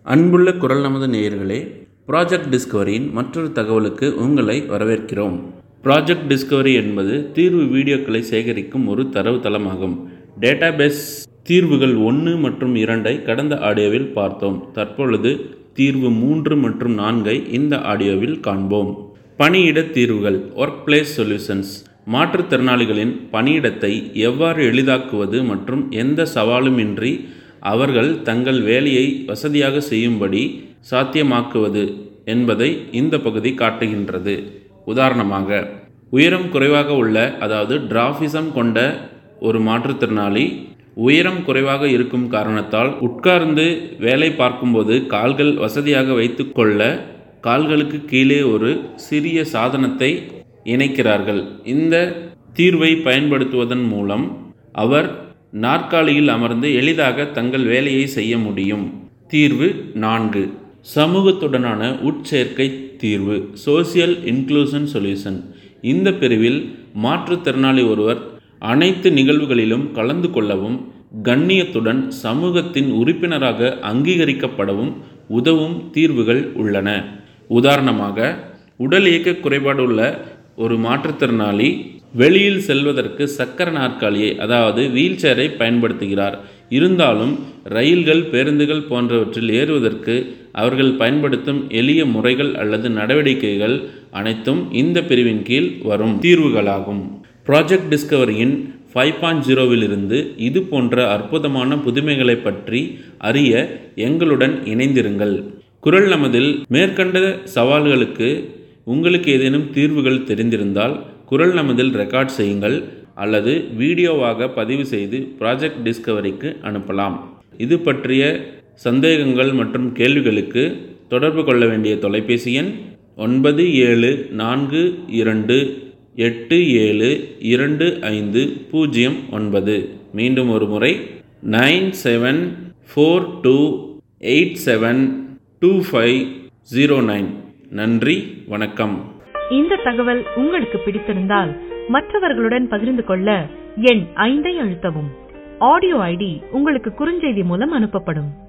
அன்புள்ள குரல் நமது நேயர்களே, ப்ராஜெக்ட் டிஸ்கவரியின் மற்றொரு தகவலுக்கு உங்களை வரவேற்கிறோம். ப்ராஜெக்ட் டிஸ்கவரி என்பது தீர்வு வீடியோக்களை சேகரிக்கும் ஒரு தரவுத்தளமாகும். டேட்டாபேஸ் தீர்வுகள் 1 மற்றும் 2 கடந்த ஆடியோவில் பார்த்தோம். தற்பொழுது தீர்வு 3 மற்றும் 4 இந்த ஆடியோவில் காண்போம். பணியிட தீர்வுகள் ஒர்க் பிளேஸ் சொல்யூஷன்ஸ். மாற்றுத்திறனாளிகளின் பணியிடத்தை எவ்வாறு எளிதாக்குவது மற்றும் எந்த சவாலுமின்றி அவர்கள் தங்கள் வேலையை வசதியாக செய்யும்படி சாத்தியமாக்குவது என்பதை இந்த பகுதி காட்டுகின்றது. உதாரணமாக, உயரம் குறைவாக உள்ள டிராஃபிசம் கொண்ட ஒரு மாற்றுத்திறனாளி உயரம் குறைவாக இருக்கும் காரணத்தால் உட்கார்ந்து வேலை பார்க்கும்போது கால்கள் வசதியாக வைத்து கொள்ள கால்களுக்கு கீழே ஒரு சிறிய சாதனத்தை இணைக்கிறார்கள். இந்த தீர்வை பயன்படுத்துவதன் மூலம் அவர் நாற்காலியில் அமர்ந்து எளிதாக தங்கள் வேலையை செய்ய முடியும். தீர்வு 4, சமூகத்துடனான உட்சேர்க்கை தீர்வு, சோசியல் இன்க்ளூஷன் சொல்யூஷன். இந்த பிரிவில் மாற்றுத்திறனாளி ஒருவர் அனைத்து நிகழ்வுகளிலும் கலந்து கொள்ளவும் கண்ணியத்துடன் சமூகத்தின் உறுப்பினராக அங்கீகரிக்கப்படவும் உதவும் தீர்வுகள் உள்ளன. உதாரணமாக, உடல் இயக்க குறைபாடு உள்ள ஒரு மாற்றுத்திறனாளி வெளியில் செல்வதற்கு சக்கர நாற்காலியை வீல் சேரை பயன்படுத்துகிறார். இருந்தாலும் ரயில்கள், பேருந்துகள் போன்றவற்றில் ஏறுவதற்கு அவர்கள் பயன்படுத்தும் எளிய முறைகள் அல்லது நடவடிக்கைகள் அனைத்தும் இந்த பிரிவின் கீழ் வரும் தீர்வுகளாகும். ப்ராஜெக்ட் டிஸ்கவரியின் 5.0 இது போன்ற அற்புதமான புதுமைகளை பற்றி அறிய எங்களுடன் இணைந்திருங்கள். குரல் நமதில் மேற்கண்ட சவால்களுக்கு உங்களுக்கு ஏதேனும் தீர்வுகள் தெரிந்திருந்தால் குரல் நமதில் ரெக்கார்ட் செய்யுங்கள் அல்லது வீடியோவாக பதிவு செய்து ப்ராஜெக்ட் டிஸ்கவரிக்கு அனுப்பலாம். இது பற்றிய சந்தேகங்கள் மற்றும் கேள்விகளுக்கு தொடர்பு கொள்ள வேண்டிய தொலைபேசி எண் 9742272509. மீண்டும் ஒரு முறை 9742872509. நன்றி, வணக்கம். இந்த தகவல் உங்களுக்கு பிடித்திருந்தால் மற்றவர்களுடன் பகிர்ந்து கொள்ள எண் 5 அழுத்தவும். ஆடியோ ஐடி உங்களுக்கு குறுஞ்செய்தி மூலம் அனுப்பப்படும்.